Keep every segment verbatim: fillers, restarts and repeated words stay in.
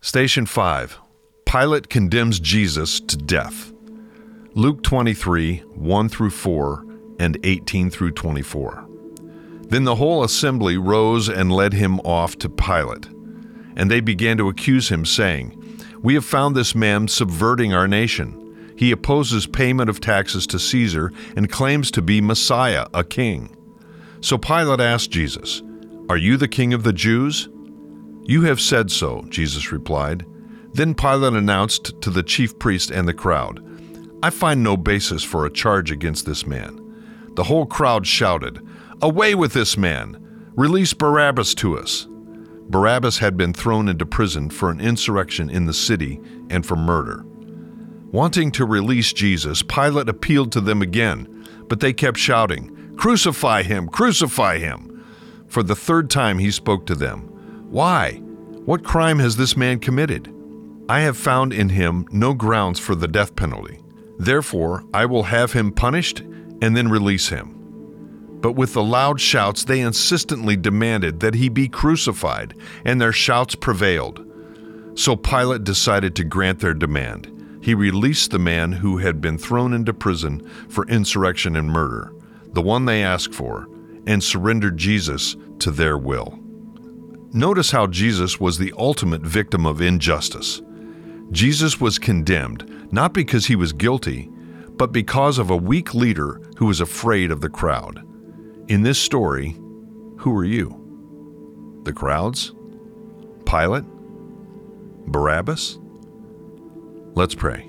Station five. Pilate condemns Jesus to death. Luke twenty-three, one through four, and eighteen through twenty-four. Then the whole assembly rose and led him off to Pilate. And they began to accuse him, saying, "We have found this man subverting our nation. He opposes payment of taxes to Caesar and claims to be Messiah, a king." So Pilate asked Jesus, "Are you the king of the Jews?" "You have said so," Jesus replied. Then Pilate announced to the chief priest and the crowd, "I find no basis for a charge against this man." The whole crowd shouted, "Away with this man! Release Barabbas to us!" Barabbas had been thrown into prison for an insurrection in the city and for murder. Wanting to release Jesus, Pilate appealed to them again, but they kept shouting, "Crucify him! Crucify him!" For the third time he spoke to them. "Why? What crime has this man committed? I have found in him no grounds for the death penalty. Therefore, I will have him punished and then release him." But with the loud shouts, they insistently demanded that he be crucified, and their shouts prevailed. So Pilate decided to grant their demand. He released the man who had been thrown into prison for insurrection and murder, the one they asked for, and surrendered Jesus to their will. Notice how Jesus was the ultimate victim of injustice. Jesus was condemned, not because he was guilty, but because of a weak leader who was afraid of the crowd. In this story, who are you? The crowds? Pilate? Barabbas? Let's pray.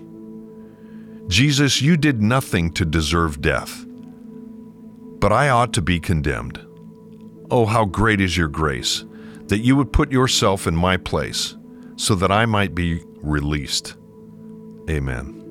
Jesus, you did nothing to deserve death, but I ought to be condemned. Oh, how great is your grace, that you would put yourself in my place, so that I might be released. Amen.